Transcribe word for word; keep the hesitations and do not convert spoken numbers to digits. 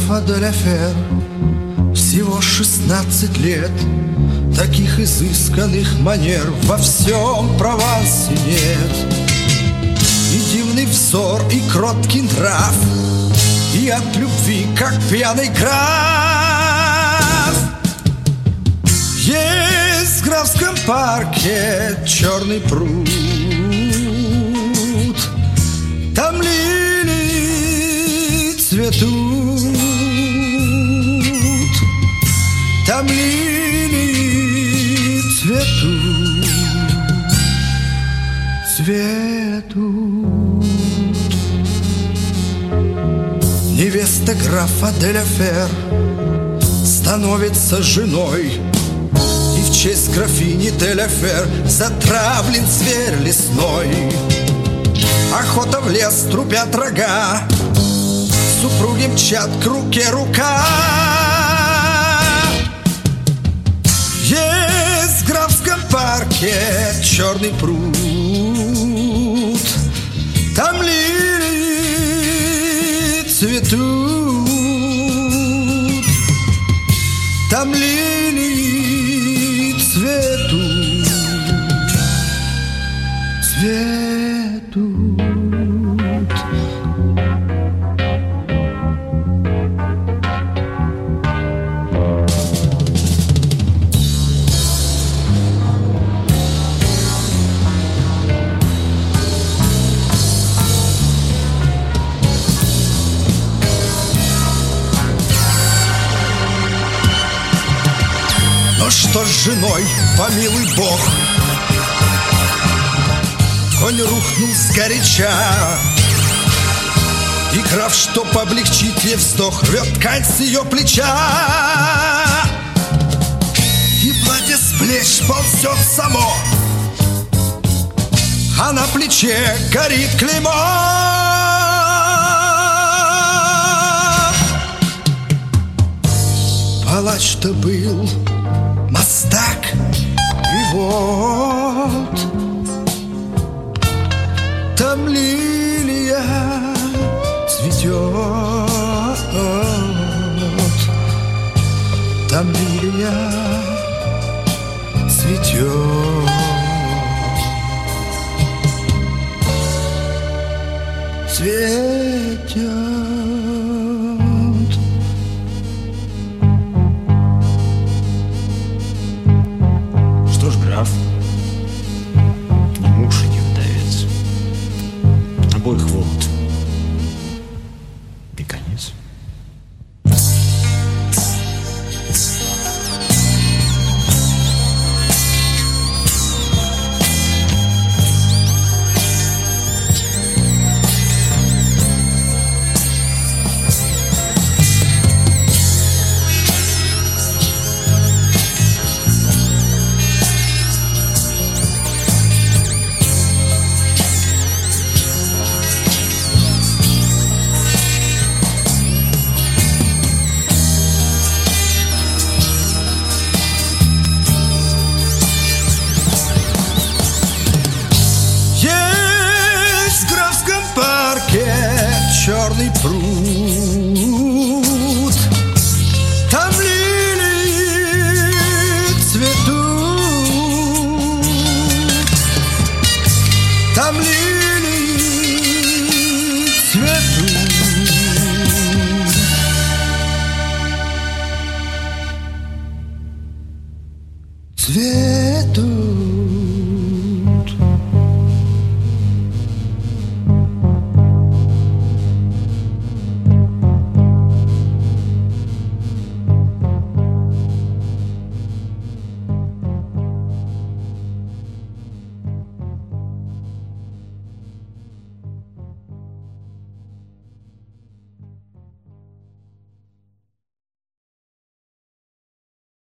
графа де ля Фер всего шестнадцать лет. Таких изысканных манер во всем Провансе нет. И дивный взор, и кроткий нрав, и от любви, как пьяный граф. Есть в графском парке черный пруд, там лилии цветут, там лилии цветут, цветут. Невеста графа де ля Фер становится женой, и в честь графини де ля Фер затравлен зверь лесной. Охота в лес, трубят рога, супруги мчат к руке рука. Есть в графском парке черный пруд, там лилии цветут, там лилии цветут, цветут. Но что с женой, помилуй Бог, конь рухнул сгоряча, и граф, чтоб облегчить ей вздох, рвет ткань с ее плеча. И платье с плеч ползет само, а на плече горит клеймо. Палач-то был мастак, и вот там лилия цветет, там лилия цветет, цветет. Что ж, граф, не муж и не вдовец, обоих вот и конец. Есть в графском парке черный пруд,